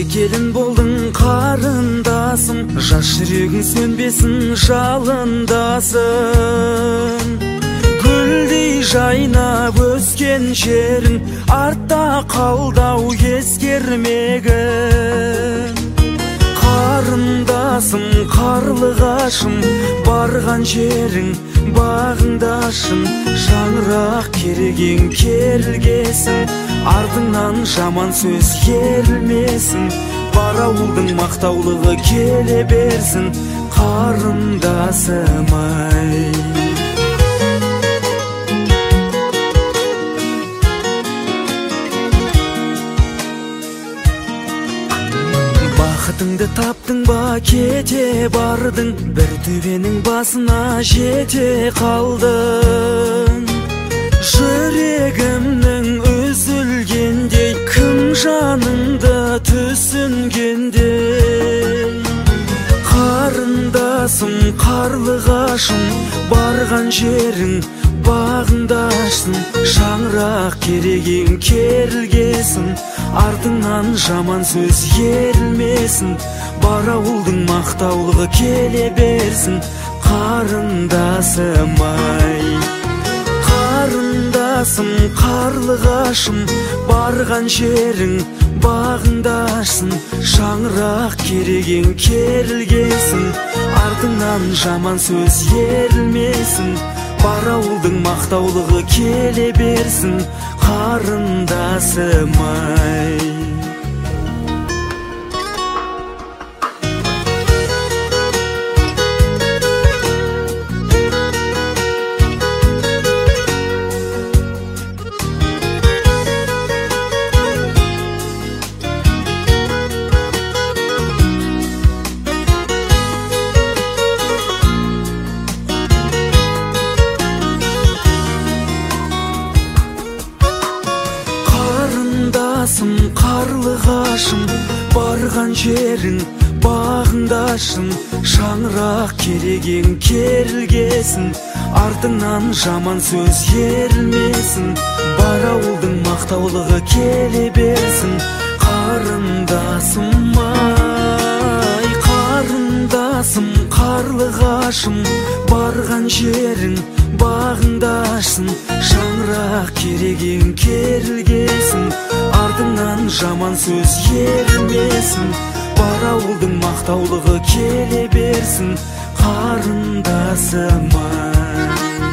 келін болдың қарындасым, жас жүрегің сөнбесін жалындасын. Гүлдей жайнап өскен жерің, артта қалдау ескермегін. Қарындасым, қарлығашым, барған жерің бағыңдашым. Шаңырақ керегең керілгесін, артыңнан жаман сөз ерілмесін. Бар ауылдың мақтаулығы келе берсін, қарындасым ай. Бақытыңды таптың ба, кете бардың, бір төбенің басына жете қалдың. Жүрегімнің үзілгендей, кім жаныңды түсінгендей. Қарындасым, қарлығашым, барған жерің бағыңдашсың. Шаңырақ керегең керілгесін, артыңнан жаман сөз ерілмесін. Бар ауылдың мақтаулығы келе берсін, қарындасым ай. Қарындасым, қарлығашым, барған жерің бағыңдашсың. Шаңырақ керегең керілгесін, артыңнан жаман сөз ерілмесін. Бар ауылдың мақтаулығы келе берсін, қарындасым ай. Қарлығашым, барған жерің бағыңдашым. Шаңырақ керегең керілгесін, артыңнан жаман сөз ерілмесін. Бар ауылдың мақтаулығы келе берсін, қарындасым ай. Қарындасым, қарлығашым, барған жерің бағыңдашсың. Шаңырақ керегең керілгесін, артыңнан жаман сөз ерілмесін. Бар ауылдың мақтаулығы келе берсін, қарындасым ай.